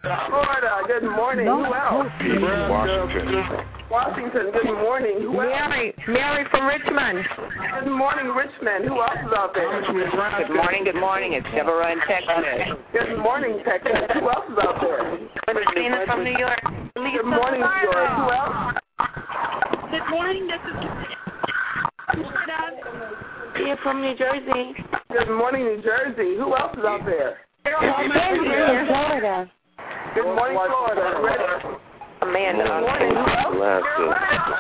Florida, good morning. Who else? Washington. Washington, good morning. Who else? Mary from Richmond. Good morning, Richmond. Who else is out there? Good morning. It's Deborah in Texas. Good morning, Texas. Who else is out there? Christina from New York. Good morning, New York. Who else? Good morning, this is Here from New Jersey. Good morning, New Jersey. Who else is out there? Florida. Good morning, Florida. Ready? Amanda. Good morning. Who else?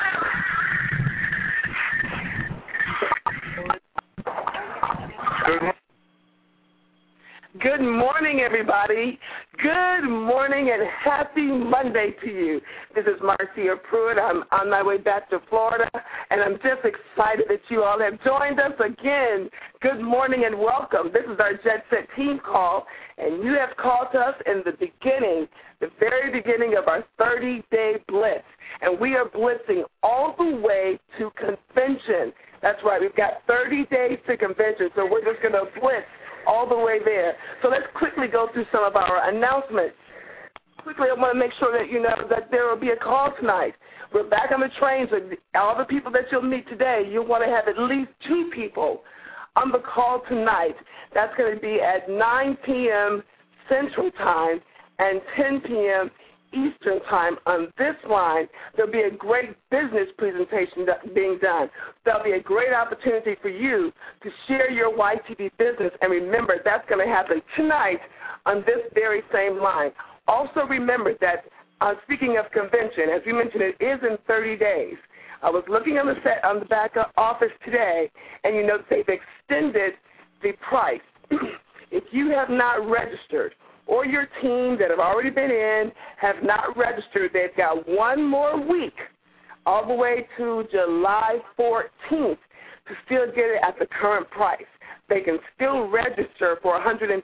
Good morning, everybody. Good morning and happy Monday to you. This is Marcia Pruitt. I'm on my way back to Florida, and I'm just excited that you all have joined us again. Good morning and welcome. This is our Jet Set team call, and you have called us in the beginning, the very beginning of our 30-day blitz, and we are blitzing all the way to convention. That's right. We've got 30 days to convention, so we're just going to blitz all the way there. So let's quickly go through some of our announcements. Quickly, I want to make sure that you know that there will be a call tonight. We're back on the train, so all the people that you'll meet today, you'll want to have at least 2 people on the call tonight. That's going to be at 9 p.m. Central Time and 10 p.m. Eastern Time on this line. There'll be a great business presentation being done. There'll be a great opportunity for you to share your YTV business, and remember, that's going to happen tonight on this very same line. Also remember that, speaking of convention, as we mentioned, it is in 30 days. I was looking on the back office today, and you know they've extended the price. If you have not registered, or your team that have already been in have not registered, they've got 1 more week all the way to July 14th to still get it at the current price. They can still register for $150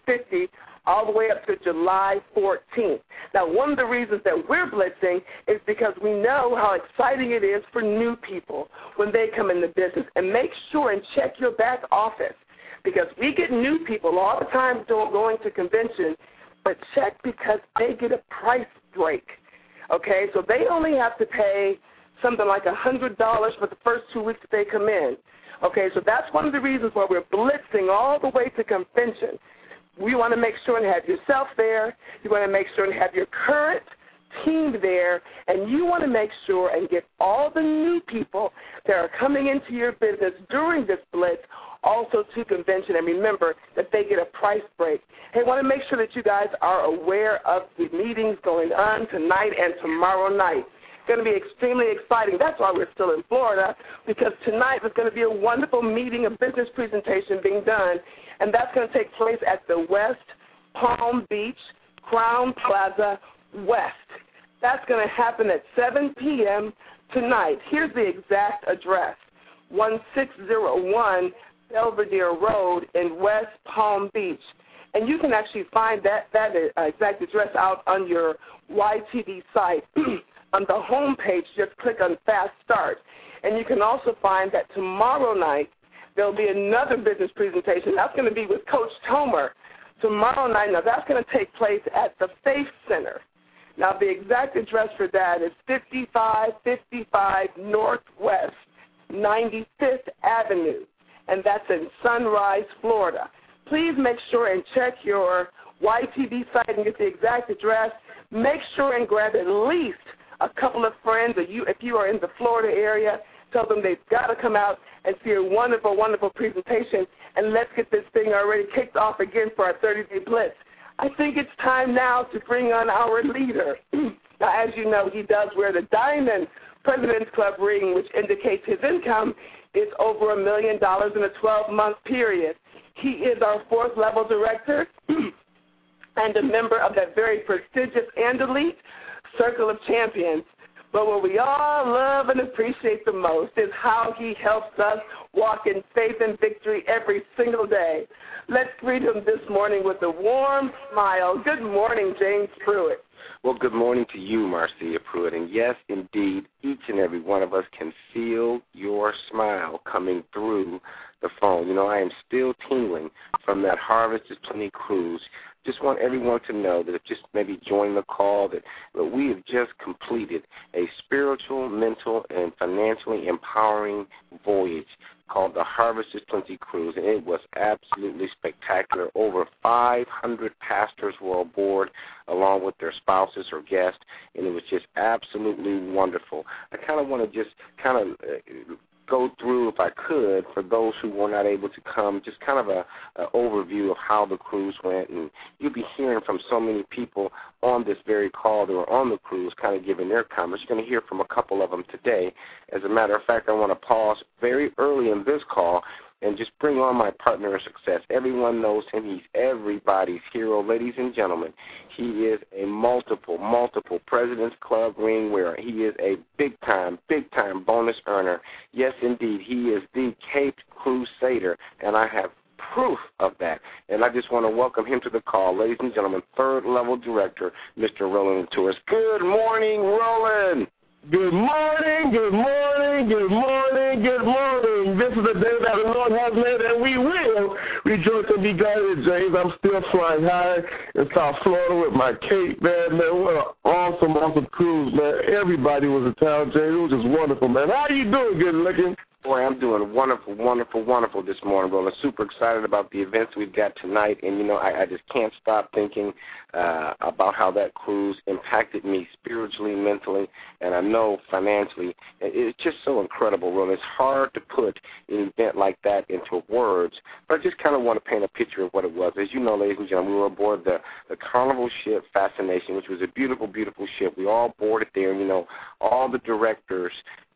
all the way up to July 14th. Now, one of the reasons that we're blitzing is because we know how exciting it is for new people when they come in the business. And make sure and check your back office, because we get new people all the time going to conventions, but check because they get a price break, okay? So they only have to pay something like $100 for the first 2 weeks that they come in, okay? So that's one of the reasons why we're blitzing all the way to convention. We want to make sure and have yourself there. You want to make sure and have your current team there, and you want to make sure and get all the new people that are coming into your business during this blitz also to convention, and remember that they get a price break. Hey, I want to make sure that you guys are aware of the meetings going on tonight and tomorrow night. It's going to be extremely exciting. That's why we're still in Florida, because tonight there's going to be a wonderful meeting, a business presentation being done, and that's going to take place at the West Palm Beach Crown Plaza West. That's going to happen at 7 p.m. tonight. Here's the exact address, 1601 Belvedere Road in West Palm Beach. And you can actually find that exact address out on your YTV site. On the home page, just click on Fast Start. And you can also find that tomorrow night there'll be another business presentation. That's going to be with Coach Tomer tomorrow night. Now, that's going to take place at the Faith Center. Now, the exact address for that is 5555 Northwest 95th Avenue, and that's in Sunrise, Florida. Please make sure and check your YTV site and get the exact address. Make sure and grab at least a couple of friends, or if you are in the Florida area, tell them they've got to come out and see a wonderful, wonderful presentation, and let's get this thing already kicked off again for our 30-day blitz. I think it's time now to bring on our leader. Now, as you know, he does wear the Diamond President's Club ring, which indicates his income is over $1 million in a 12-month period. He is our 4th level director and a member of that very prestigious and elite Circle of Champions. But what we all love and appreciate the most is how he helps us walk in faith and victory every single day. Let's greet him this morning with a warm smile. Good morning, James Pruitt. Well, good morning to you, Marcia Pruitt. And yes, indeed, each and every one of us can feel your smile coming through the phone. You know, I am still tingling from that Harvest is Plenty cruise. Just want everyone to know that if just maybe join the call that we have just completed a spiritual, mental, and financially empowering voyage called the Harvest is Plenty cruise, and it was absolutely spectacular. Over 500 pastors were aboard along with their spouses or guests, and it was just absolutely wonderful. I kind of want to just go through, if I could, for those who were not able to come, just kind of a overview of how the cruise went. And you'll be hearing from so many people on this very call that were on the cruise kind of giving their comments. You're going to hear from a couple of them today. As a matter of fact, I want to pause very early in this call and just bring on my partner in success. Everyone knows him. He's everybody's hero, ladies and gentlemen. He is a multiple President's Club ring wearer. He is a big-time bonus earner. Yes, indeed, he is the Caped Crusader, and I have proof of that. And I just want to welcome him to the call. Ladies and gentlemen, third-level director, Mr. Roland Tours. Good morning, Roland. Good morning, good morning, good morning, good morning. This is the day that the Lord has made, and we will rejoice and be glad in it, James. I'm still flying high in South Florida with my Cape, man. What an awesome cruise, man. Everybody was in town, James. It was just wonderful, man. How you doing, good looking? Boy, I'm doing wonderful this morning, Roland. Super excited about the events we've got tonight, and, you know, I just can't stop thinking about how that cruise impacted me spiritually, mentally, and I know financially. It's just so incredible, Roland. It's hard to put an event like that into words, but I just kind of want to paint a picture of what it was. As you know, ladies and gentlemen, we were aboard the Carnival ship Fascination, which was a beautiful ship. We all boarded there, and, you know, all the directors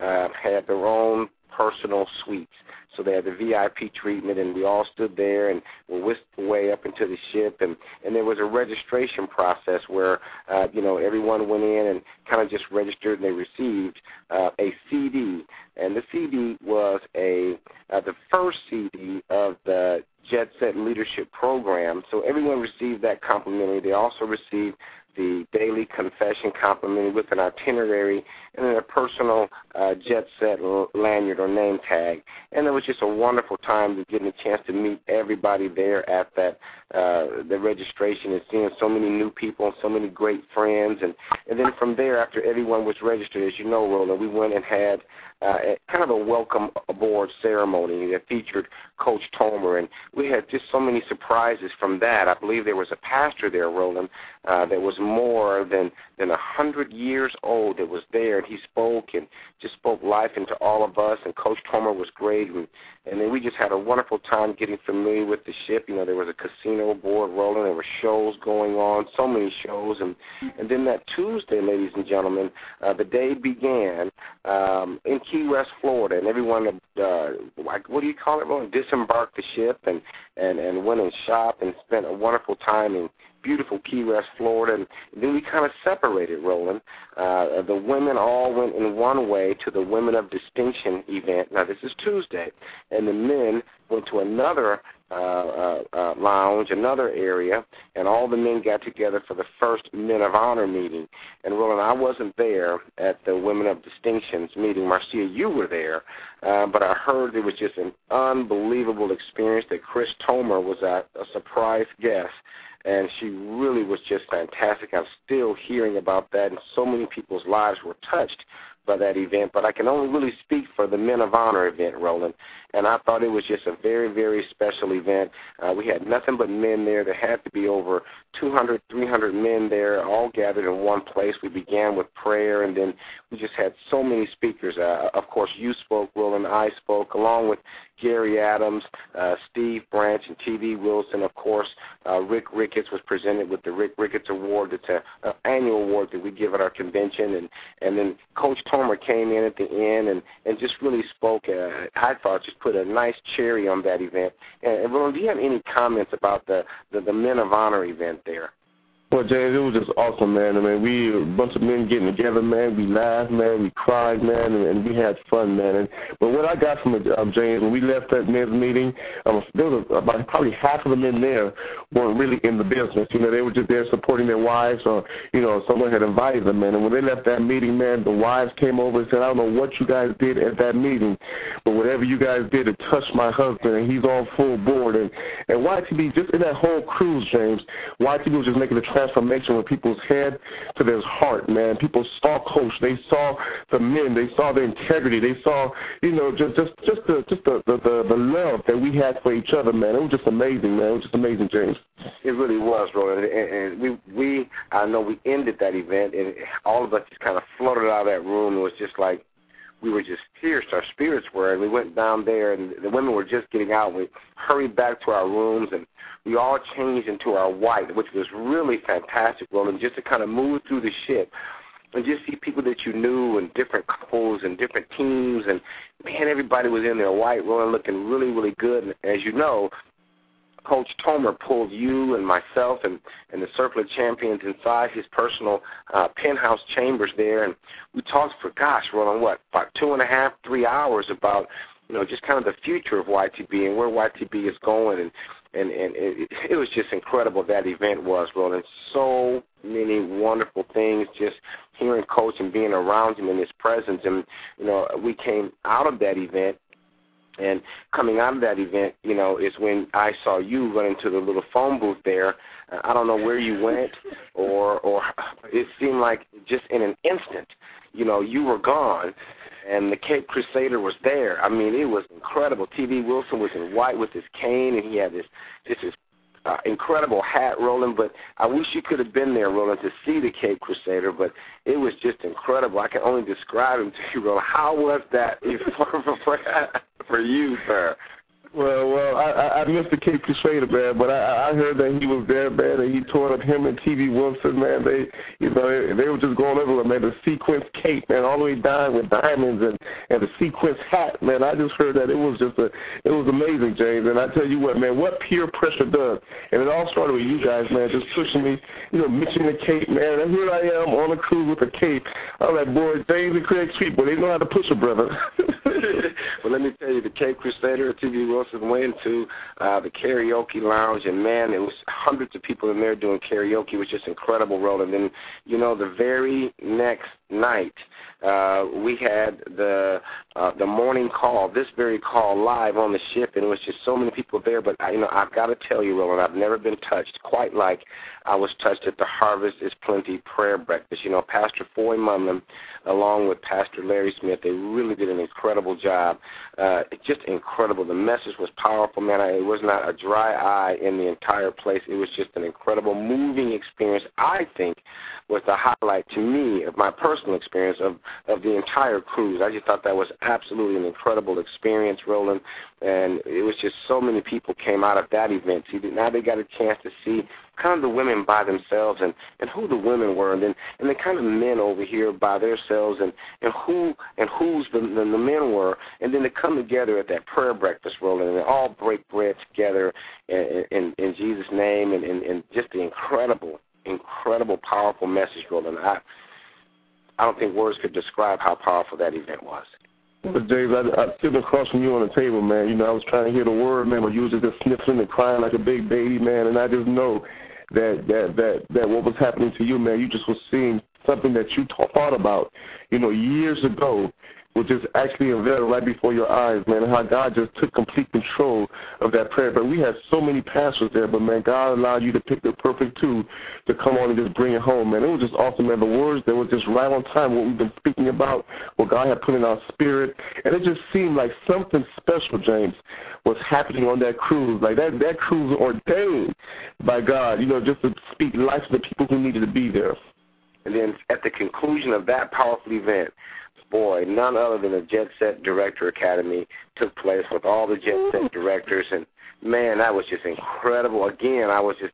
had their own personal suites. So they had the VIP treatment, and we all stood there and were whisked away up into the ship, and there was a registration process where, you know, everyone went in and kind of just registered, and they received a CD, and the CD was the first CD of the Jet Set Leadership Program, so everyone received that complimentary. They also received the daily confession complimentary with an itinerary and then a personal Jet Set lanyard or name tag. And it was just a wonderful time to getting a chance to meet everybody there at that the registration and seeing so many new people and so many great friends. And then from there, after everyone was registered, as you know, Roland, we went and had kind of a welcome aboard ceremony that featured Coach Tomer, and we had just so many surprises from that. I believe there was a pastor there, Roland, that was more than 100 years old that was there, and he spoke and just spoke life into all of us, and Coach Tomer was great, and then we just had a wonderful time getting familiar with the ship. You know, there was a casino aboard, Roland. There were shows going on, so many shows, and then that Tuesday, ladies and gentlemen, the day began in Key West, Florida, and everyone, what do you call it, Roland? Disembarked the ship and went and shopped and spent a wonderful time in beautiful Key West, Florida, and then we kind of separated, Roland. The women all went in one way to the Women of Distinction event. Now, this is Tuesday, and the men went to another lounge, another area, and all the men got together for the first Men of Honor meeting. And, Roland, I wasn't there at the Women of Distinctions meeting. Marcia, you were there, but I heard it was just an unbelievable experience that Chris Tomer was a surprise guest. And she really was just fantastic. I'm still hearing about that, and so many people's lives were touched by that event. But I can only really speak for the Men of Honor event, Roland. And I thought it was just a very, very special event. We had nothing but men there. There had to be over 200, 300 men there, all gathered in one place. We began with prayer, and then we just had so many speakers. Of course, you spoke, Roland. I spoke, along with Gary Adams, Steve Branch, and T.V. Wilson. Of course, Rick Ricketts was presented with the Rick Ricketts Award. It's an annual award that we give at our convention. And then Coach Tomer came in at the end and just really spoke, I thought, just put a nice cherry on that event. And Roland, do you have any comments about the Men of Honor event there? Well, James, it was just awesome, man. I mean, we were a bunch of men getting together, man. We laughed, man. We cried, man, and we had fun, man. But what I got from it, James, when we left that men's meeting, there was about probably half of the men there weren't really in the business. You know, they were just there supporting their wives, or, you know, someone had invited them, man. And when they left that meeting, man, the wives came over and said, I don't know what you guys did at that meeting, but whatever you guys did, it touched my husband, and he's on full board. And YTB, just in that whole cruise, James, YTB was just making a transformation from people's head to their heart, man. People saw Coach. They saw the men. They saw the integrity. They saw, you know, just the love that we had for each other, man. It was just amazing, man. It was just amazing, James. It really was, Roland. And we I know we ended that event, and all of us just kind of floated out of that room. It was just like we were just pierced. Our spirits were, and we went down there, and the women were just getting out. And we hurried back to our rooms, and we all changed into our white, which was really fantastic, Roland, just to kind of move through the ship and just see people that you knew and different couples and different teams. And, man, everybody was in their white, Roland, looking really, really good. And as you know, Coach Tomer pulled you and myself and the Circle of Champions inside his personal penthouse chambers there, and we talked for, Roland, about 2.5, 3 hours about, you know, just kind of the future of YTB and where YTB is going, and it was just incredible, that event was, Roland. So many wonderful things, just hearing Coach and being around him in his presence. And, you know, we came out of that event, and coming out of that event, you know, is when I saw you run into the little phone booth there. I don't know where you went, or it seemed like just in an instant, you know, you were gone, and the Cape Crusader was there. I mean, it was incredible. T.V. Wilson was in white with his cane, and he had this incredible hat, Roland. But I wish you could have been there, Roland, to see the Cape Crusader. But it was just incredible. I can only describe him to you, Roland. How was that for you, sir? Well, I missed the Cape Crusader, man, but I heard that he was there, man, and he tore up him and T.V. Wilson, man. They were just going over, man, the sequence cape, man, all the way down with diamonds and the sequence hat, man. I just heard that it was amazing, James. And I tell you what, man, what peer pressure does, and it all started with you guys, man, just pushing me, you know, mentioning the cape, man. And here I am on a cruise with a cape. I'm like, boy, James and Craig Sweet, boy, they know how to push a brother. Well, let me tell you, the Cape Crusader, T.V. Wilson went into the karaoke lounge, and, man, it was hundreds of people in there doing karaoke. It was just incredible, Roland. And, you know, the very next night, we had the morning call, this very call, live on the ship, and it was just so many people there. But, you know, I've got to tell you, Roland, I've never been touched quite like I was touched at the Harvest is Plenty prayer breakfast. You know, Pastor Foy Mumlin, along with Pastor Larry Smith, they really did an incredible job. Just incredible. The message was powerful, man. It was not a dry eye in the entire place. It was just an incredible, moving experience. I think was the highlight to me of my personal experience of the entire cruise. I just thought that was absolutely an incredible experience, Roland, and it was just so many people came out of that event. See, now they got a chance to see kind of the women by themselves and who the women were, and the kind of men over here by themselves and who's the men were, and then to come together at that prayer breakfast, Roland, and they all break bread together in Jesus' name, and just the incredible, powerful message, Roland. I don't think words could describe how powerful that event was. But James, I sitting across from you on the table, man. You know, I was trying to hear the word, man, but you was just sniffling and crying like a big baby, man. And I just know that what was happening to you, man, you just was seeing something that you thought about, you know, years ago, was just actually unveiled right before your eyes, man, and how God just took complete control of that prayer. But we had so many pastors there, but, man, God allowed you to pick the perfect two to come on and just bring it home, man. It was just awesome, man. The words, they were just right on time, what we've been speaking about, what God had put in our spirit. And it just seemed like something special, James, was happening on that cruise. Like that cruise was ordained by God, you know, just to speak life to the people who needed to be there. And then at the conclusion of that powerful event, boy, none other than the Jet Set Director Academy took place with all the Jet Set directors, and, man, that was just incredible. Again, I was just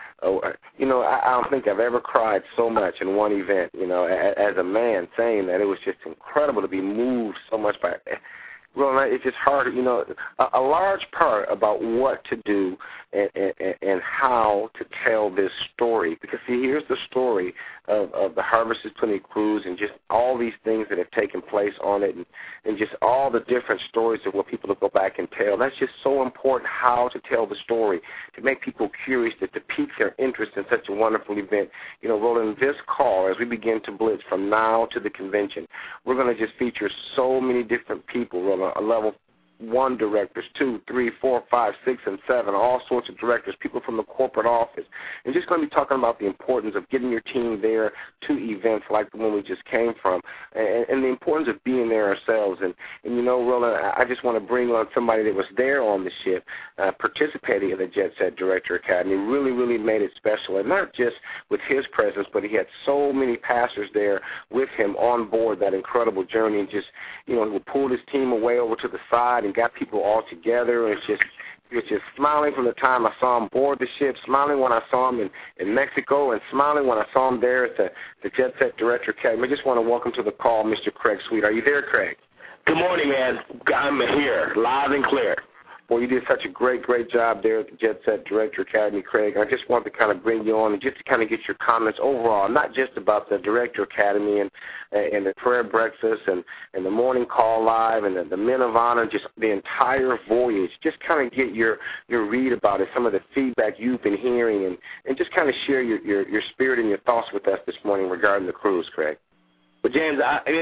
you know, I don't think I've ever cried so much in one event, you know, as a man saying that. It was just incredible to be moved so much by Roland, it's just hard, a large part about what to do and how to tell this story. Because, see, here's the story of the Harvest is Plenty cruise and just all these things that have taken place on it and just all the different stories of what people will go back and tell. That's just so important, how to tell the story, to make people curious, to pique their interest in such a wonderful event. Roland, this call, as we begin to blitz from now to the convention, we're going to just feature so many different people, Roland, a level 1 directors, 2, 3, 4, 5, 6, and 7, all sorts of directors, people from the corporate office, and just going to be talking about the importance of getting your team there to events like the one we just came from, and the importance of being there ourselves. And Roland, I just want to bring on somebody that was there on the ship, participating in the Jet Set Director Academy, really, really made it special, and not just with his presence, but he had so many pastors there with him on board that incredible journey, and just, he pulled his team away over to the side and got people all together, and he was just smiling from the time I saw him board the ship, smiling when I saw him in Mexico, and smiling when I saw him there at the Jet Set Director Academy. I just want to welcome to the call Mr. Craig Sweet. Are you there, Craig? Good morning, man. I'm here, live and clear. Well, you did such a great job there at the Jet Set Director Academy, Craig. I just wanted to kind of bring you on and just to kind of get your comments overall, not just about the Director Academy and the prayer breakfast and the morning call live and the Men of Honor, just the entire voyage. Just kind of get your read about it, some of the feedback you've been hearing, and just kind of share your spirit and your thoughts with us this morning regarding the cruise, Craig. Well, James,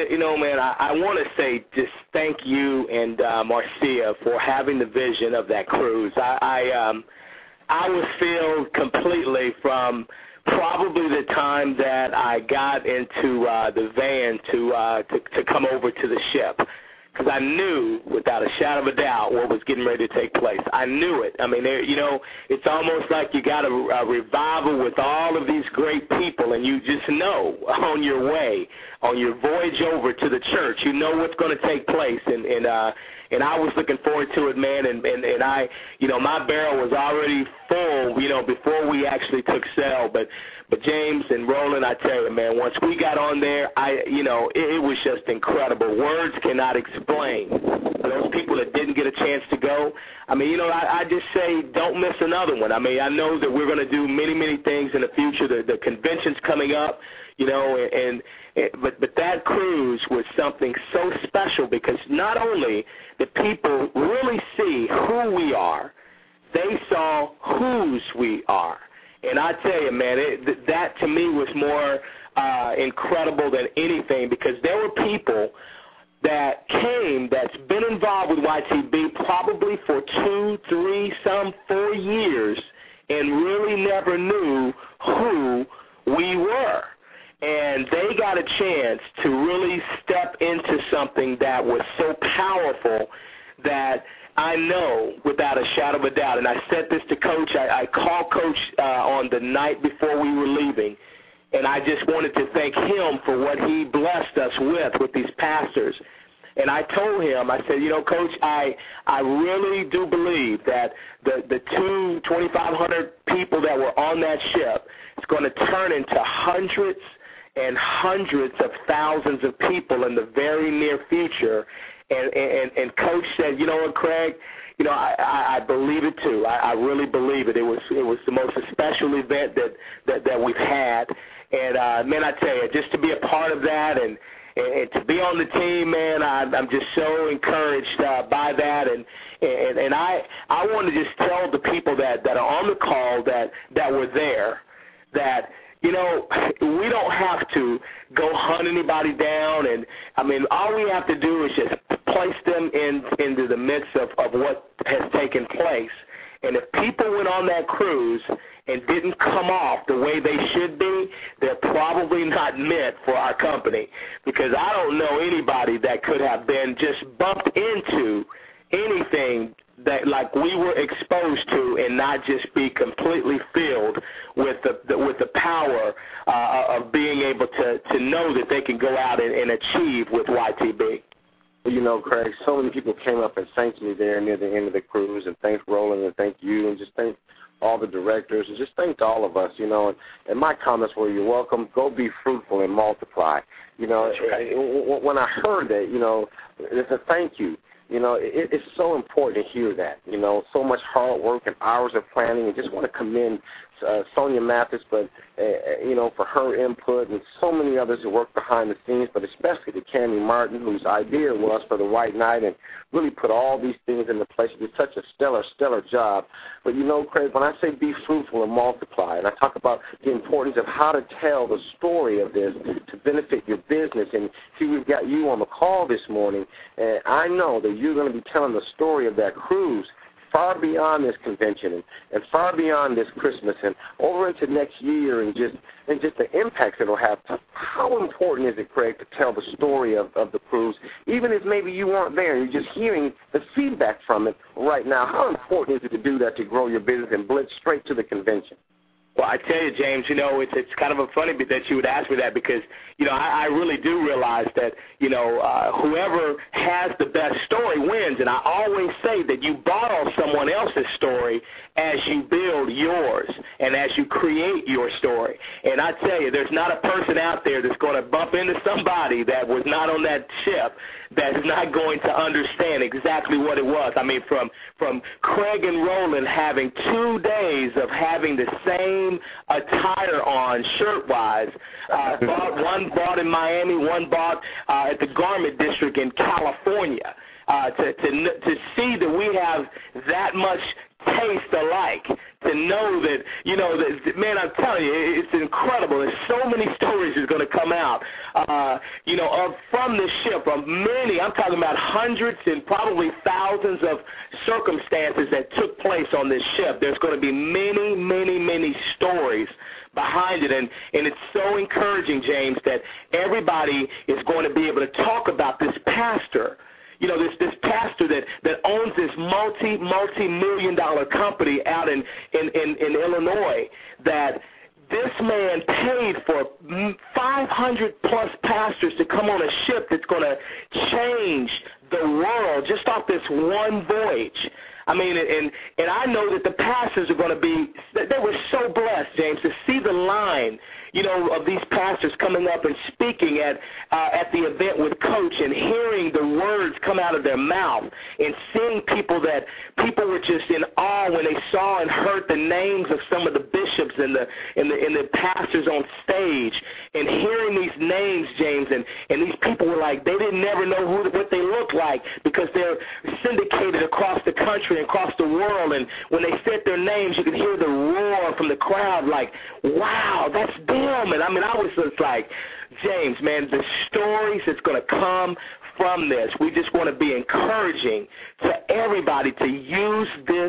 I want to say just thank you and Marcia for having the vision of that cruise. I was filled completely from probably the time that I got into the van to come over to the ship, because I knew without a shadow of a doubt what was getting ready to take place. I knew it. I mean, it's almost like you got a revival with all of these great people, and you just know on your way, on your voyage over to the church, you know what's going to take place. And I was looking forward to it, man, and I, my barrel was already full, before we actually took sail. But James and Roland, I tell you, man, once we got on there, it was just incredible. Words cannot explain. For those people that didn't get a chance to go, I mean, I just say don't miss another one. I mean, I know that we're going to do many, many things in the future. The convention's coming up, but that cruise was something so special because not only did people really see who we are, they saw whose we are. And I tell you, man, that to me was more incredible than anything, because there were people that came that's been involved with YTB probably for 2, 3, some 4 years and really never knew who we were. And they got a chance to really step into something that was so powerful that I know without a shadow of a doubt, and I said this to Coach, I called Coach on the night before we were leaving, and I just wanted to thank him for what he blessed us with these pastors. And I told him, I said, Coach, I really do believe that the 2,500 people that were on that ship is going to turn into hundreds and hundreds of thousands of people in the very near future. And Coach said, you know what, Craig, I believe it too. I really believe it. It was the most special event that we've had. And man, I tell you, just to be a part of that and to be on the team, man, I'm just so encouraged by that. And I want to just tell the people that are on the call that were there that, we don't have to go hunt anybody down. And, I mean, all we have to do is just place them into the midst of what has taken place. And if people went on that cruise and didn't come off the way they should be, they're probably not meant for our company, because I don't know anybody that could have been just bumped into anything that like we were exposed to and not just be completely filled with the power of being able to know that they can go out and achieve with YTB. Well, Craig, so many people came up and thanked me there near the end of the cruise, and thanked Roland, and thanked you, and just thanked all the directors, and just thanked all of us, and my comments were, you're welcome, go be fruitful and multiply. When I heard that, it's a thank you. You know, it's so important to hear that. You know, so much hard work and hours of planning, and just want to commend Sonia Mathis, but you know, for her input, and so many others who work behind the scenes, but especially to Cammie Martin, whose idea was for the White Knight, and really put all these things into place. She did such a stellar job. But you know, Craig, when I say be fruitful and multiply, and I talk about the importance of how to tell the story of this to benefit your business, and see, we've got you on the call this morning, and I know that you're going to be telling the story of that cruise far beyond this convention and far beyond this Christmas and over into next year, and just the impacts it will have. How important is it, Craig, to tell the story of the cruise, even if maybe you weren't there and you're just hearing the feedback from it right now? How important is it to do that to grow your business and blitz straight to the convention? Well, I tell you, James, you know, it's kind of a funny bit that you would ask me that, because, you know, I really do realize that, you know, whoever has the best story wins. And I always say that you borrow someone else's story as you build yours and as you create your story. And I tell you, there's not a person out there that's going to bump into somebody that was not on that ship that is not going to understand exactly what it was. I mean, from Craig and Roland having 2 days of having the same attire on shirt-wise, one bought in Miami, one bought at the Garment District in California, to see that we have that much taste alike, to know that, you know, that, man, I'm telling you, it's incredible. There's so many stories that's going to come out, you know, from this ship, of many, I'm talking about hundreds and probably thousands of circumstances that took place on this ship. There's going to be many stories behind it, and it's so encouraging, James, that everybody is going to be able to talk about this pastor. You know, this pastor that owns this multi-million-dollar company out in Illinois, that this man paid for 500-plus pastors to come on a ship that's going to change the world just off this one voyage. I mean, and I know that the pastors are going to be, they were so blessed, James, to see the line, you know, of these pastors coming up and speaking at the event with Coach, and hearing the words come out of their mouth, and seeing people were just in awe when they saw and heard the names of some of the bishops and the pastors on stage, and hearing these names, James, and these people were like, they didn't never know what they looked like, because they're syndicated across the country and across the world, and when they said their names, you could hear the roar from the crowd, like, wow, that's them. And I mean, I was just like, James, man, the stories that's going to come from this, we just want to be encouraging to everybody to use this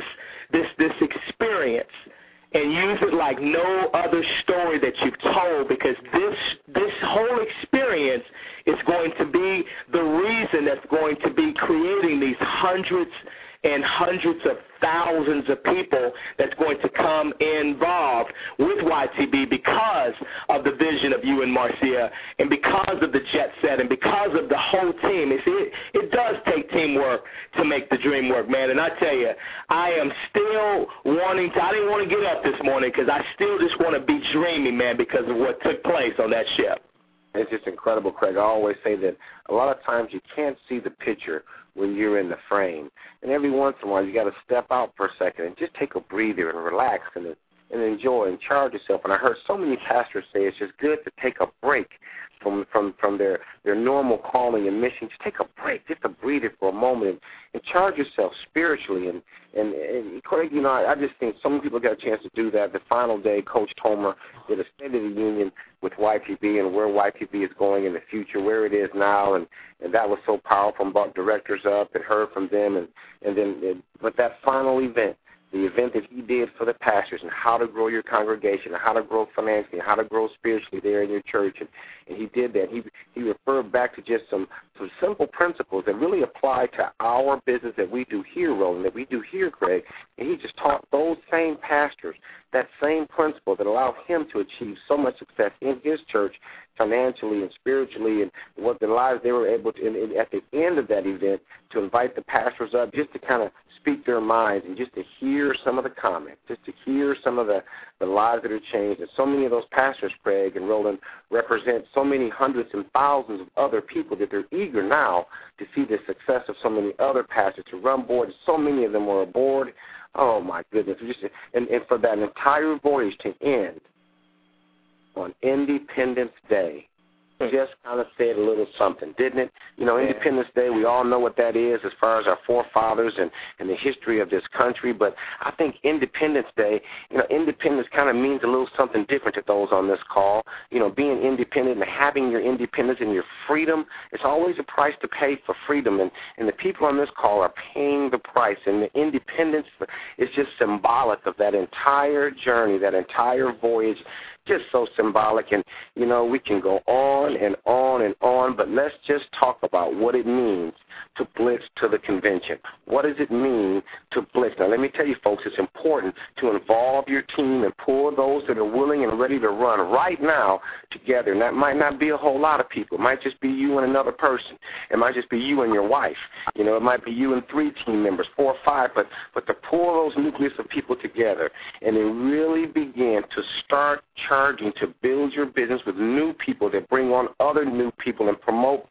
experience and use it like no other story that you've told, because this whole experience is going to be the reason that's going to be creating these hundreds and hundreds of thousands of people that's going to come involved with YTB, because of the vision of you and Marcia, and because of the jet set, and because of the whole team. It does take teamwork to make the dream work, man. And I tell you, I am still wanting to, I didn't want to get up this morning, because I still just want to be dreaming, man, because of what took place on that ship. It's just incredible, Craig. I always say that a lot of times you can't see the picture when you're in the frame. And every once in a while you got to step out for a second and just take a breather and relax and enjoy and charge yourself. And I heard so many pastors say it's just good to take a break from their normal calling and mission. Just take a break, just a breather for a moment, and charge yourself spiritually. And Craig, you know, I just think so many people got a chance to do that. The final day, Coach Tomer did a State of the Union with YTB and where YTB is going in the future, where it is now, and that was so powerful. And brought directors up and heard from them, but that final event, the event that he did for the pastors, and how to grow your congregation, and how to grow financially, and how to grow spiritually there in your church, and he did that. He referred back to just some simple principles that really apply to our business that we do here, Roland, that we do here, Craig, and he just taught those same pastors that same principle that allowed him to achieve so much success in his church financially and spiritually, and what the lives they were able to, and at the end of that event, to invite the pastors up just to kind of speak their minds and just to hear some of the comments, just to hear some of the lives that are changed. And so many of those pastors, Craig and Roland, represent so many hundreds and thousands of other people that they're eager now to see the success of so many other pastors to run board. So many of them were aboard. Oh, my goodness. And for that entire voyage to end on Independence Day, just kind of said a little something, didn't it? You know, Independence Day, we all know what that is as far as our forefathers and the history of this country. But I think Independence Day, you know, independence kind of means a little something different to those on this call. You know, being independent and having your independence and your freedom, it's always a price to pay for freedom. And the people on this call are paying the price. And the independence is just symbolic of that entire journey, that entire voyage. Just so symbolic, and, you know, we can go on and on and on, but let's just talk about what it means to blitz to the convention. What does it mean to blitz? Now, let me tell you, folks, it's important to involve your team and pull those that are willing and ready to run right now together, and that might not be a whole lot of people. It might just be you and another person. It might just be you and your wife. You know, it might be you and 3 team members, 4 or 5, but to pull those nucleus of people together and then really begin to start charging to build your business with new people that bring on other new people and promote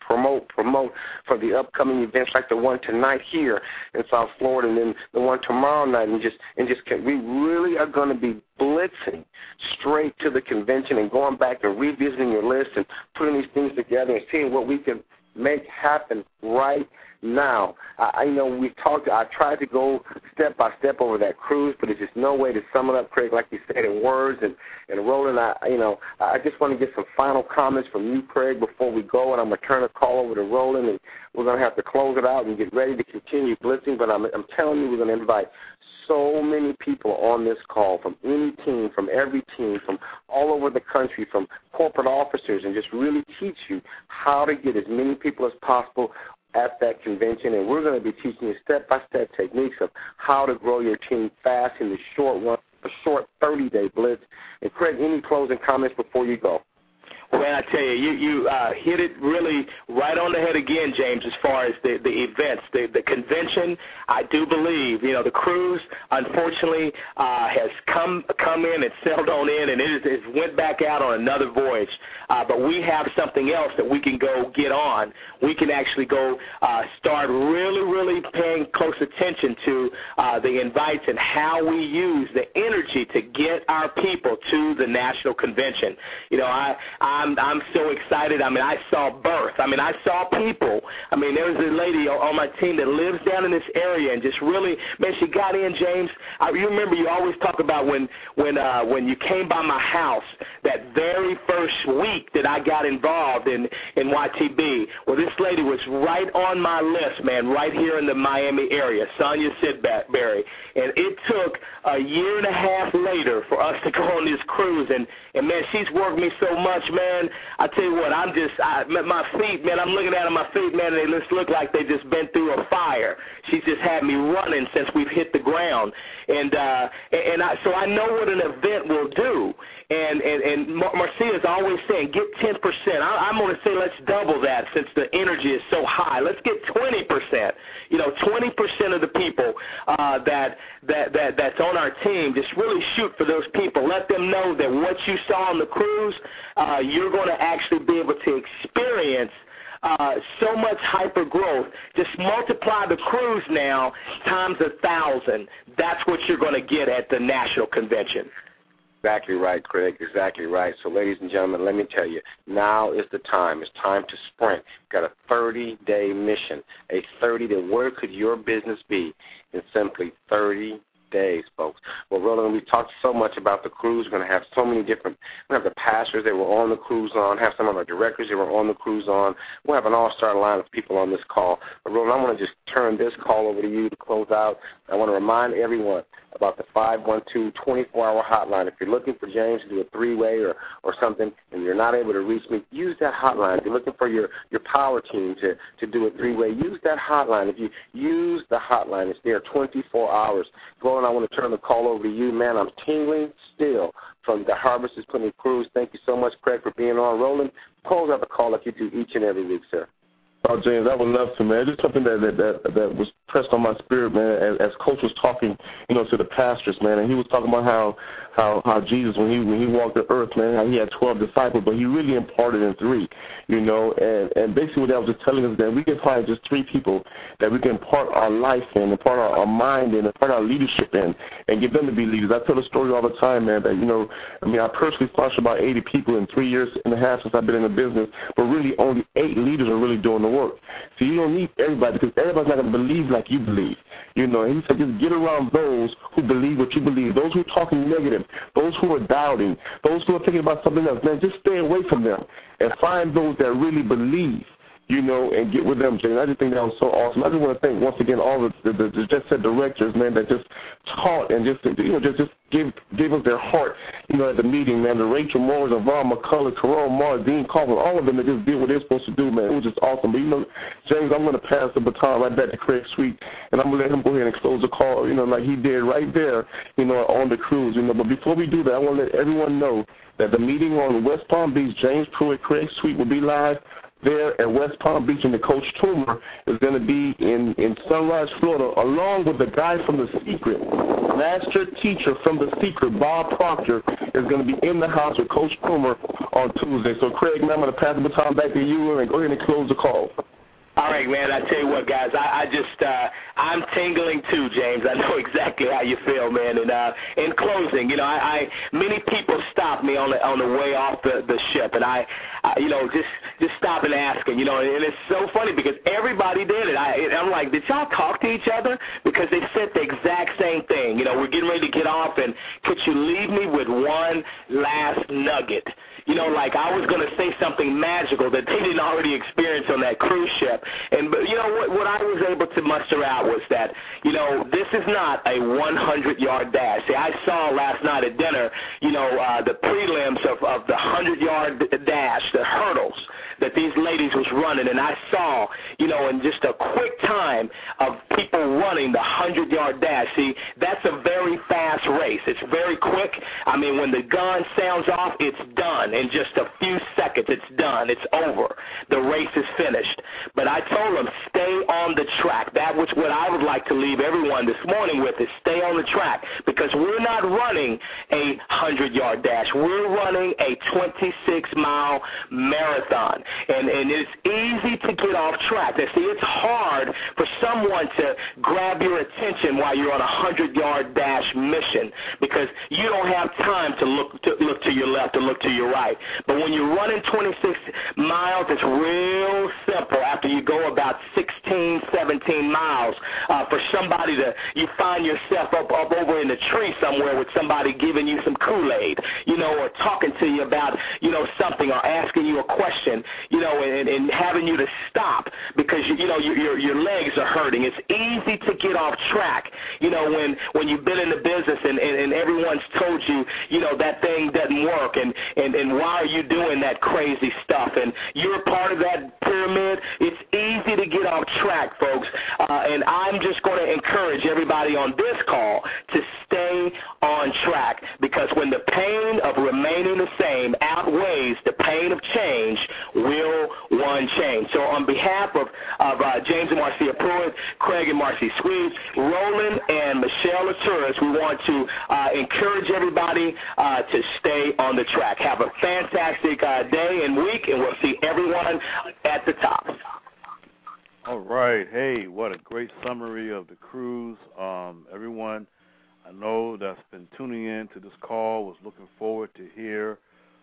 for the upcoming events like the one tonight here in South Florida and then the one tomorrow night we really are going to be blitzing straight to the convention and going back and revisiting your list and putting these things together and seeing what we can make happen right now. I know I tried to go step by step over that cruise, but there's just no way to sum it up, Craig, like you said, in words. And Roland, I just want to get some final comments from you, Craig, before we go, and I'm going to turn the call over to Roland, and we're going to have to close it out and get ready to continue blitzing. But I'm telling you, we're going to invite so many people on this call from any team, from every team, from all over the country, from corporate officers, and just really teach you how to get as many people as possible at that convention, and we're going to be teaching you step-by-step techniques of how to grow your team fast in the short run, a short 30-day blitz. And, Craig, any closing comments before you go? Well, I tell you, you hit it really right on the head again, James, as far as the events, the convention. I do believe, the cruise, unfortunately, has come in and sailed on in, and it went back out on another voyage. But we have something else that we can go get on. We can actually go start really paying close attention to the invites and how we use the energy to get our people to the national convention. I'm so excited. I saw birth. I saw people. There was a lady on my team that lives down in this area and just really, man, she got in, James. You remember you always talk about when you came by my house that very first week that I got involved in YTB. Well, this lady was right on my list, man, right here in the Miami area, Sonia Sidbury. And it took a year and a half later for us to go on this cruise. And man, she's worked me so much, man. I tell you what, my feet, man, I'm looking at my feet, man, and they just look like they just been through a fire. She's just had me running since we've hit the ground. So I know what an event will do. And Marcia's always saying, get 10%. I'm going to say let's double that since the energy is so high. Let's get 20%. 20% of the people that's on our team, just really shoot for those people. Let them know that what you saw on the cruise, you're going to actually be able to experience so much hyper growth. Just multiply the cruise now times 1,000. That's what you're going to get at the national convention. Exactly right, Craig. Exactly right. So, ladies and gentlemen, let me tell you, now is the time. It's time to sprint. We've got a 30-day mission, a 30-day. Where could your business be in simply 30 days, folks? Well, Roland, we've talked so much about the cruise. We're going to have so many different, we're going to have the pastors that were on the cruise on, have some of our directors that were on the cruise on. We'll have an all-star line of people on this call. But, Roland, I want to just turn this call over to you to close out. I want to remind everyone about the 512 24-hour hotline. If you're looking for James to do a three-way or something and you're not able to reach me, use that hotline. If you're looking for your power team to do a three-way, use that hotline. If you use the hotline, it's there 24 hours. Roland, I want to turn the call over to you. Man, I'm tingling still from the Harvest is Plenty cruise. Thank you so much, Craig, for being on. Roland, close out the call like you do each and every week, sir. Oh, James, I would love to, man. Just something that was pressed on my spirit, man, as Coach was talking, to the pastors, man, and he was talking about how Jesus, when he walked the earth, man, how he had 12 disciples, but he really imparted in 3, and basically what that was just telling us that we can find just 3 people that we can impart our life in, impart our mind in, impart our leadership in, and get them to be leaders. I tell the story all the time, man, that, I personally sponsored about 80 people in 3 years and a half since I've been in the business, but really only 8 leaders are really doing the work. So you don't need everybody because everybody's not going to believe like you believe. He said just get around those who believe what you believe, those who are talking negative, those who are doubting, those who are thinking about something else. Man, just stay away from them and find those that really believe, and get with them, Jay. I just think that was so awesome. I just want to thank once again all the Jet Set directors, man, that just taught and just gave us their heart, at the meeting, man. The Rachel Morris, Yvonne McCullough, Carol Mars, Dean Coughlin, all of them that just did what they're supposed to do, man. It was just awesome. But, James, I'm going to pass the baton right back to Craig Sweet, and I'm going to let him go ahead and close the call, like he did right there, on the cruise, But before we do that, I want to let everyone know that the meeting on West Palm Beach, James Pruitt, Craig Sweet will be live there at West Palm Beach, and the Coach Toomer is going to be in Sunrise, Florida, along with the guy from The Secret, master teacher from The Secret, Bob Proctor, is going to be in the house with Coach Toomer on Tuesday. So, Craig, man, I'm going to pass the baton back to you and go ahead and close the call. All right, man, I tell you what, guys, I'm tingling too, James. I know exactly how you feel, man. And in closing, many people stop me on the way off the ship, and I just stop and asking, and it's so funny because everybody did it. I'm like, did y'all talk to each other? Because they said the exact same thing. We're getting ready to get off, and could you leave me with one last nugget? Like I was going to say something magical that they didn't already experience on that cruise ship. And what I was able to muster out was that, this is not a 100-yard dash. See, I saw last night at dinner, the prelims of the 100-yard dash, the hurdles that these ladies was running, and I saw, in just a quick time of people running the 100-yard dash. See, that's a very fast race. It's very quick. I mean, when the gun sounds off, it's done. In just a few seconds, it's done. It's over. The race is finished. But I told them, stay on the track. That was what I would like to leave everyone this morning with, is stay on the track, because we're not running a 100-yard dash. We're running a 26-mile marathon, and it's easy to get off track. Now, see, it's hard for someone to grab your attention while you're on a 100-yard dash mission, because you don't have time to look to your left or look to your right. But when you're running 26 miles, it's real simple. After you go about 16, 17 miles, for somebody you find yourself up over in the tree somewhere with somebody giving you some Kool-Aid, or talking to you about, something, or asking you a question, and having you to stop because, your legs are hurting. It's easy to get off track, when you've been in the business and everyone's told you, that thing doesn't work, and why are you doing that crazy stuff? And you're part of that pyramid. It's easy to get off track, folks, and I'm just going to encourage everybody on this call to stay on track, because when the pain of remaining the same outweighs the pain of change, will one change? So on behalf of James and Marcia Pruitt, Craig and Marcy Sweet, Roland and Michelle Laturis, we want to encourage everybody to stay on the track. Have a fantastic day and week, and we'll see everyone at the top. All right. Hey, what a great summary of the cruise. Everyone I know that's been tuning in to this call was looking forward to hear,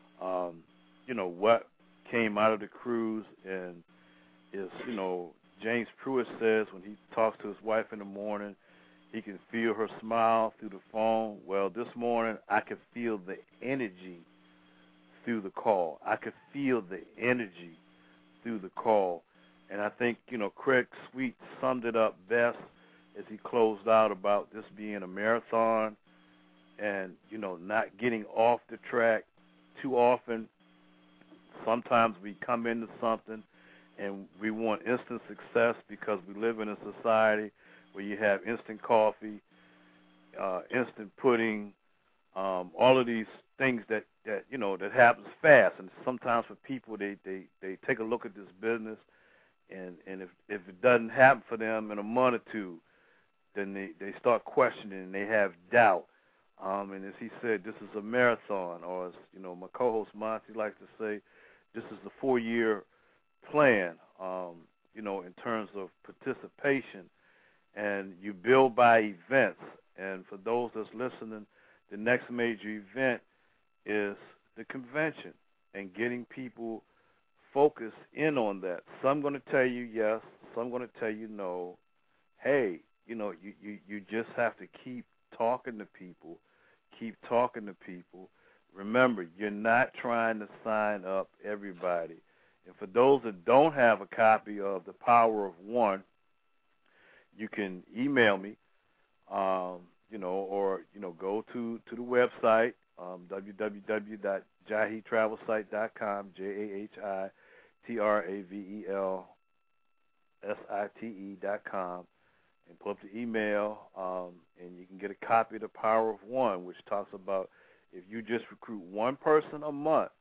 what came out of the cruise. And is, James Pruitt says when he talks to his wife in the morning, he can feel her smile through the phone. Well, this morning I could feel the energy through the call. I could feel the energy through the call. And I think, Craig Sweet summed it up best as he closed out about this being a marathon and, not getting off the track too often. Sometimes we come into something and we want instant success because we live in a society where you have instant coffee, instant pudding, all of these things that happens fast. And sometimes for people, they take a look at this business, and if it doesn't happen for them in a month or two, then they start questioning and they have doubt. And as he said, this is a marathon, or as my co-host Monty likes to say, this is the 4-year plan. In terms of participation, and you build by events. And for those that's listening, the next major event is the convention and getting people focused in on that. Some going to tell you yes, some going to tell you no. Hey, you just have to keep talking to people. Keep talking to people. Remember, you're not trying to sign up everybody. And for those that don't have a copy of The Power of One, you can email me, or go to the website, www.jahitravelsite.com, JAHITravelsite.com, and pull up the email, and you can get a copy of The Power of One, which talks about if you just recruit one person a month,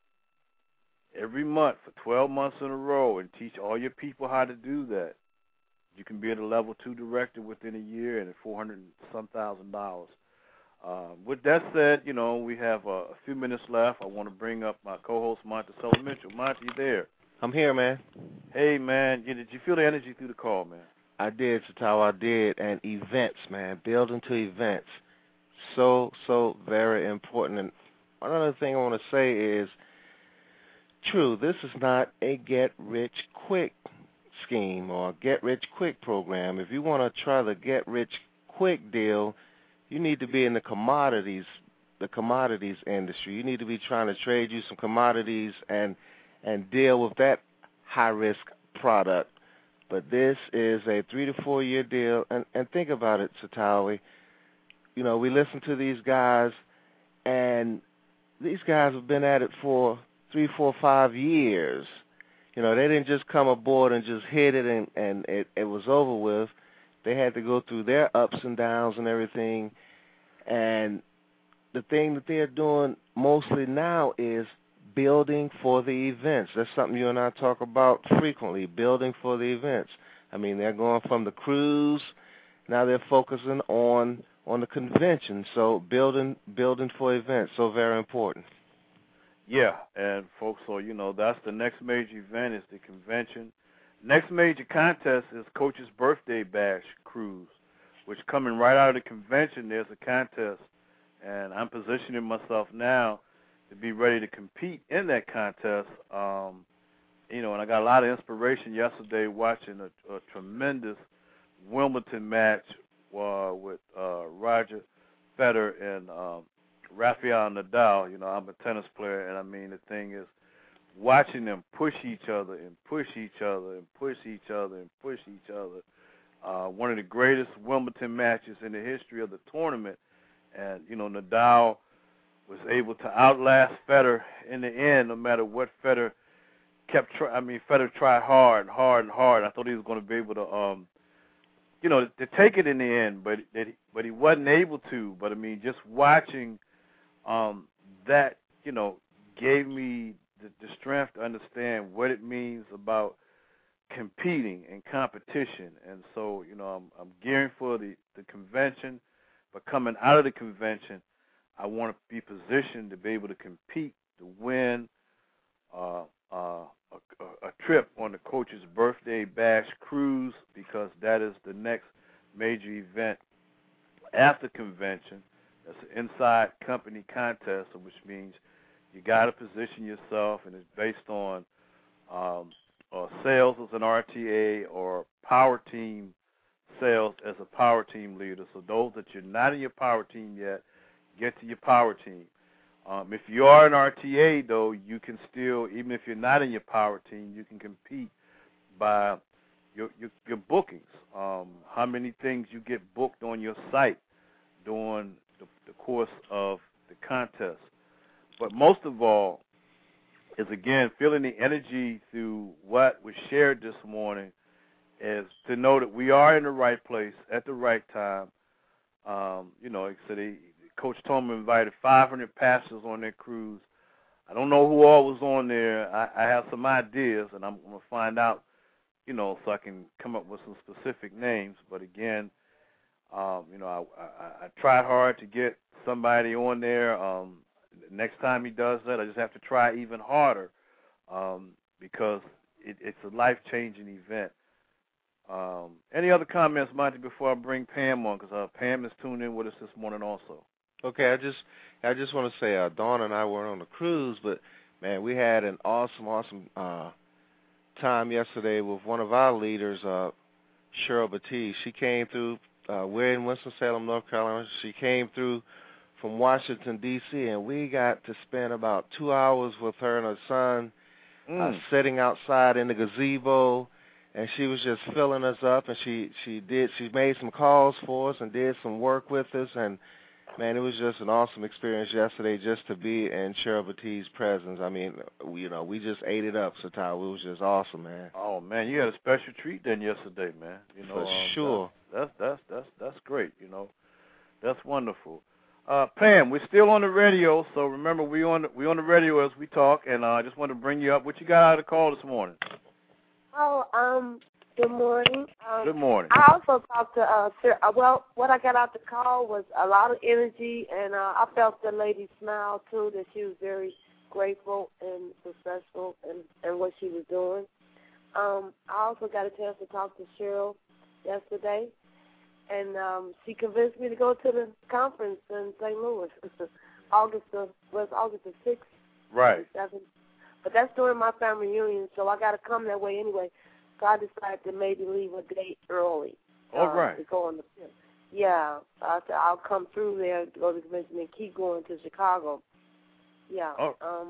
every month for 12 months in a row, and teach all your people how to do that, you can be at a level 2 director within a year and at $400,000. With that said, we have a few minutes left. I want to bring up my co-host, Monticello Mitchell. Monty, you there? I'm here, man. Hey, man. Did you feel the energy through the call, man? I did, Satao, I did. And events, man, building to events. So very important. And another thing I want to say is, true, this is not a get-rich-quick scheme or get-rich-quick program. If you want to try the get-rich-quick deal, you need to be in the commodities industry. You need to be trying to trade you some commodities and deal with that high-risk product. But this is a 3 to 4 year deal. And think about it, Satawi. We listen to these guys, and these guys have been at it for 3, 4, 5 years. They didn't just come aboard and just hit it and it was over with. They had to go through their ups and downs and everything. And the thing that they're doing mostly now is building for the events. That's something you and I talk about frequently, building for the events. I mean, they're going from the cruise, now they're focusing on the convention. So building for events, so very important. Yeah, and folks, so that's the next major event is the convention. Next major contest is Coach's Birthday Bash Cruise, which coming right out of the convention, there's a contest, and I'm positioning myself now to be ready to compete in that contest. And I got a lot of inspiration yesterday watching a tremendous Wimbledon match with Roger Federer and Rafael Nadal. I'm a tennis player, and I mean, the thing is, watching them push each other and push each other and push each other and push each other. One of the greatest Wimbledon matches in the history of the tournament. And, Nadal was able to outlast Federer in the end, no matter what Federer Federer tried hard and hard and hard. I thought he was going to be able to, to take it in the end, but he wasn't able to. But, I mean, just watching that, gave me the strength to understand what it means about competing and competition. And so, I'm gearing for the convention, but coming out of the convention, I want to be positioned to be able to compete, to win a trip on the Coach's Birthday Bash Cruise, because that is the next major event after convention. That's an inside company contest, which means you got to position yourself, and it's based on sales as an RTA or power team sales as a power team leader. So those that you're not in your power team yet, get to your power team. If you are an RTA, though, you can still, even if you're not in your power team, you can compete by your bookings. How many things you get booked on your site during the course of the contest. But most of all is, again, feeling the energy through what was shared this morning, is to know that we are in the right place at the right time. Like I said, Coach Tolman invited 500 pastors on their cruise. I don't know who all was on there. I have some ideas, and I'm going to find out, so I can come up with some specific names. But again, I tried hard to get somebody on there. Next time he does that, I just have to try even harder because it's a life-changing event. Any other comments, Monty, before I bring Pam on? Because Pam is tuned in with us this morning also. Okay, I just want to say Dawn and I were on the cruise, but, man, we had an awesome time yesterday with one of our leaders, Cheryl Batiste. She came through. We're in Winston-Salem, North Carolina. She came through from Washington, D.C., and we got to spend about 2 hours with her and her son sitting outside in the gazebo, and she was just filling us up, and she made some calls for us and did some work with us, and, man, it was just an awesome experience yesterday just to be in Cheryl Batiste's presence. I mean, we just ate it up, Satai. It was just awesome, man. Oh, man, you had a special treat then yesterday, man. For sure. That's great, That's wonderful. Pam, we're still on the radio, so remember we on the radio as we talk, and I just wanted to bring you up. What you got out of the call this morning? Good morning. Good morning. I also talked to well, what I got out the call was a lot of energy, and I felt the lady smile, too, that she was very grateful and successful in what she was doing. I also got a chance to talk to Cheryl yesterday, and she convinced me to go to the conference in St. Louis, August the 6th. Right. 7th. But that's during my family reunion, so I got to come that way anyway. So I decided to maybe leave a day early. All right. To go on the trip. Yeah. I'll come through there to go to the convention and keep going to Chicago. Yeah. Oh.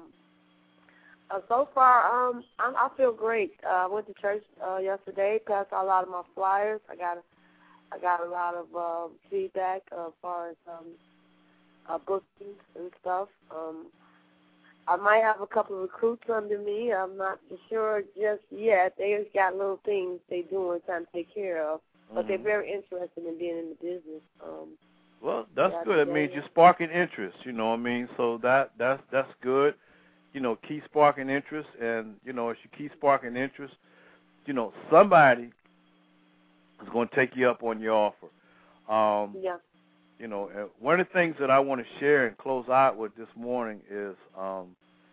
So far, I feel great. I went to church yesterday, passed out a lot of my flyers. I got a lot of feedback as far as bookings and stuff. I might have a couple of recruits under me. I'm not sure just yet. They got little things they doing trying to take care of, but they're very interested in being in the business. Well, that's good. That means you're sparking interest. You know what I mean? So that's good. Keep sparking interest, and as you keep sparking interest, somebody is going to take you up on your offer. Yeah. One of the things that I want to share and close out with this morning is, I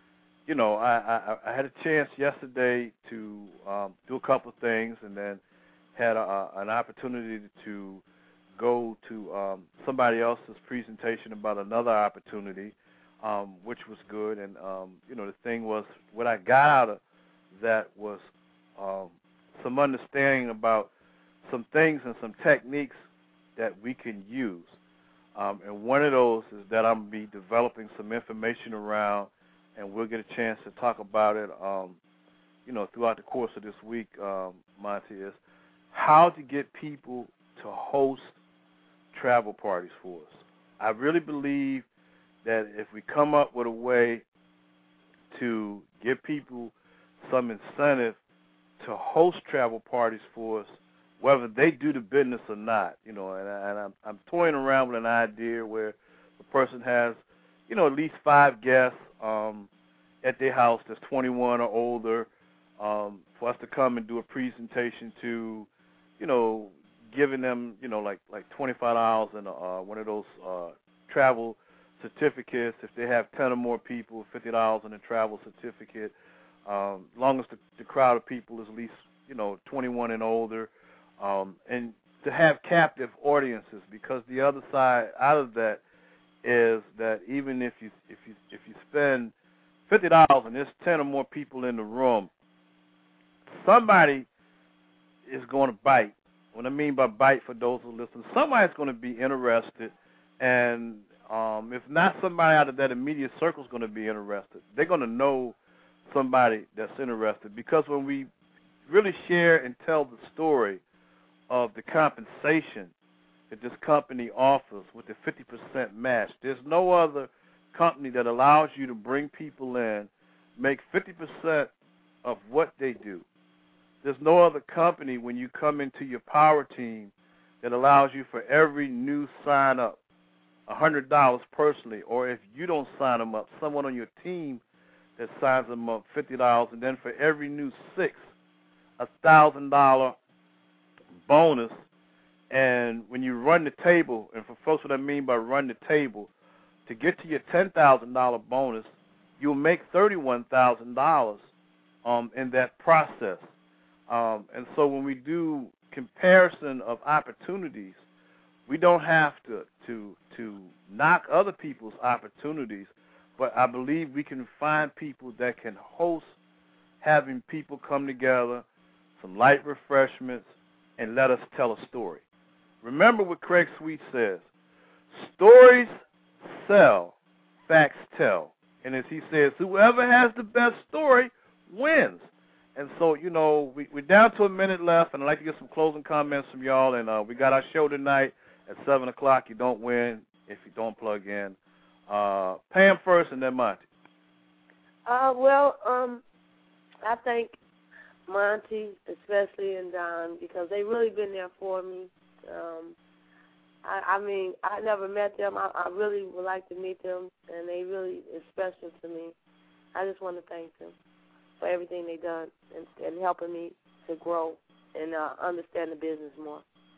had a chance yesterday to do a couple of things, and then had an opportunity to go to somebody else's presentation about another opportunity, which was good. And, the thing was, what I got out of that was some understanding about some things and some techniques that we can use. And one of those is that I'm going to be developing some information around, and we'll get a chance to talk about it, throughout the course of this week, Monty, is how to get people to host travel parties for us. I really believe that if we come up with a way to give people some incentive to host travel parties for us, whether they do the business or not, and I'm toying around with an idea where the person has, at least 5 guests at their house that's 21 or older, for us to come and do a presentation to, giving them, like $25 and one of those travel certificates. If they have 10 or more people, $50 in a travel certificate, as long as the crowd of people is at least, 21 and older. And to have captive audiences, because the other side out of that is that even if you spend $50 and there's 10 or more people in the room, somebody is going to bite. What I mean by bite, for those who listen, somebody's going to be interested, and if not somebody out of that immediate circle is going to be interested, they're going to know somebody that's interested. Because when we really share and tell the story of the compensation that this company offers with the 50% match, there's no other company that allows you to bring people in, make 50% of what they do. There's no other company when you come into your power team that allows you, for every new sign-up $100 personally, or if you don't sign them up, someone on your team that signs them up, $50, and then for every new 6, $1,000 bonus. And when you run the table, and for folks what I mean by run the table, to get to your $10,000 bonus, you'll make $31,000 in that process. And so when we do comparison of opportunities, we don't have to knock other people's opportunities, but I believe we can find people that can host having people come together, some light refreshments, and let us tell a story. Remember what Craig Sweet says, stories sell, facts tell. And as he says, whoever has the best story wins. And so, you know, we're down to a minute left, and I'd like to get some closing comments from y'all. And we got our show tonight at 7 o'clock. You don't win if you don't plug in. Pam first, and then Monty. I thank Monty, especially, and Don, because they really been there for me. I mean, I never met them. I really would like to meet them, and they really is special to me. I just want to thank them for everything they've done and helping me to grow and understand the business more.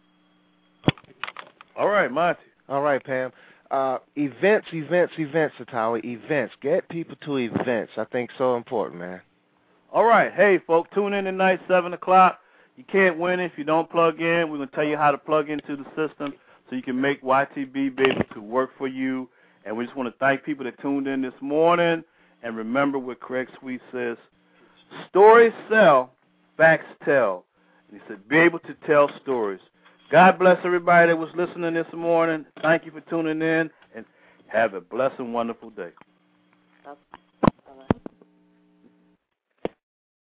All right, Monty. All right, Pam. Events, Atawa, events. Get people to events. I think so important, man. All right. Hey, folks, tune in tonight, 7 o'clock. You can't win if you don't plug in. We're going to tell you how to plug into the system so you can make YTB be able to work for you. And we just want to thank people that tuned in this morning. And remember what Craig Sweet says, stories sell, facts tell. And he said, be able to tell stories. God bless everybody that was listening this morning. Thank you for tuning in, and have a blessed and wonderful day.